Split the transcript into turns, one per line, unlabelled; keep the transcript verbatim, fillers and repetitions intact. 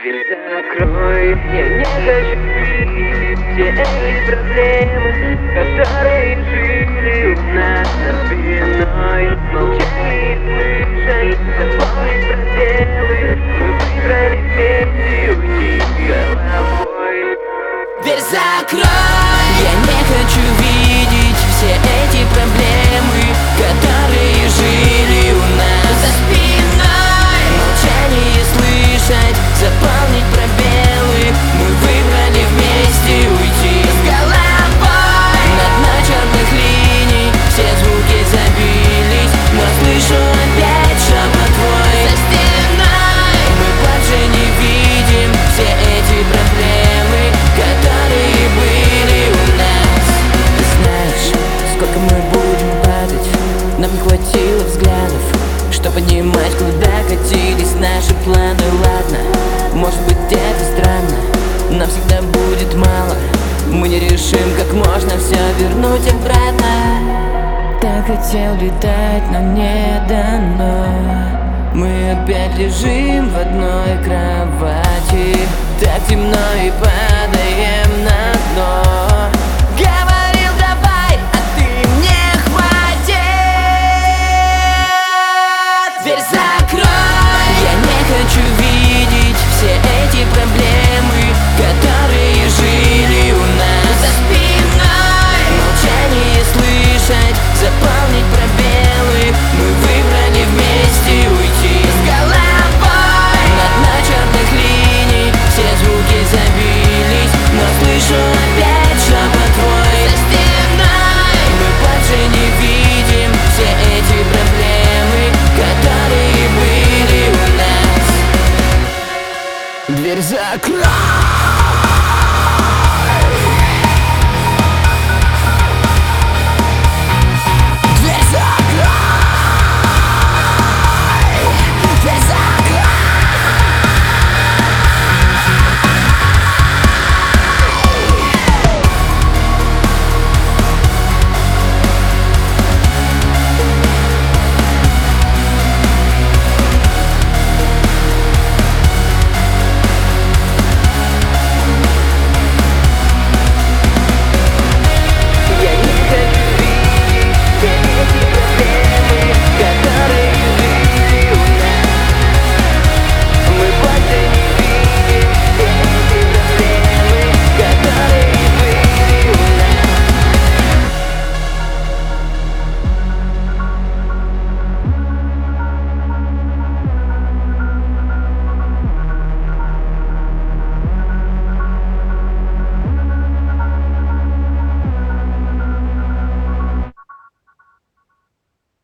Дверь закрой, я не хочу видеть все эти проблемы, которые жили у нас за спиной. Молчание слышать, заполнить пробелы. Мы выбрали вместе уйти головой.
Дверь закрой, я не хочу видеть все эти проблемы, которые жили у нас за спиной. Молчание слышать, заполнить пробелы. Мы выбрали вместе уйти с головой. На дна черных линий все звуки забились, но слышу опять шепот твой за стеной. Мы больше не видим все эти проблемы, которые были у нас. Ты знаешь, сколько мы будем падать? Нам не хватило взглядов, чтобы понимать, куда катились наши планы. Ладно, может быть это странно, нам всегда будет мало. Мы не решим, как можно все вернуть обратно. Так хотел летать, но не дано. Мы опять лежим в одной кровати, так темно и падаем на дно. Говорил давай, а ты мне хватит. Дверь закрой, я не хочу видеть все эти проблемы, которые жили у нас за спиной. Молчание слышать, заполнить пробелы. Мы выбрали вместе уйти с головой. На дна черных линий все звуки забились, но слышу опять шепот твой за стеной. Мы больше не видим все эти проблемы, которые были у нас. Дверь закрой.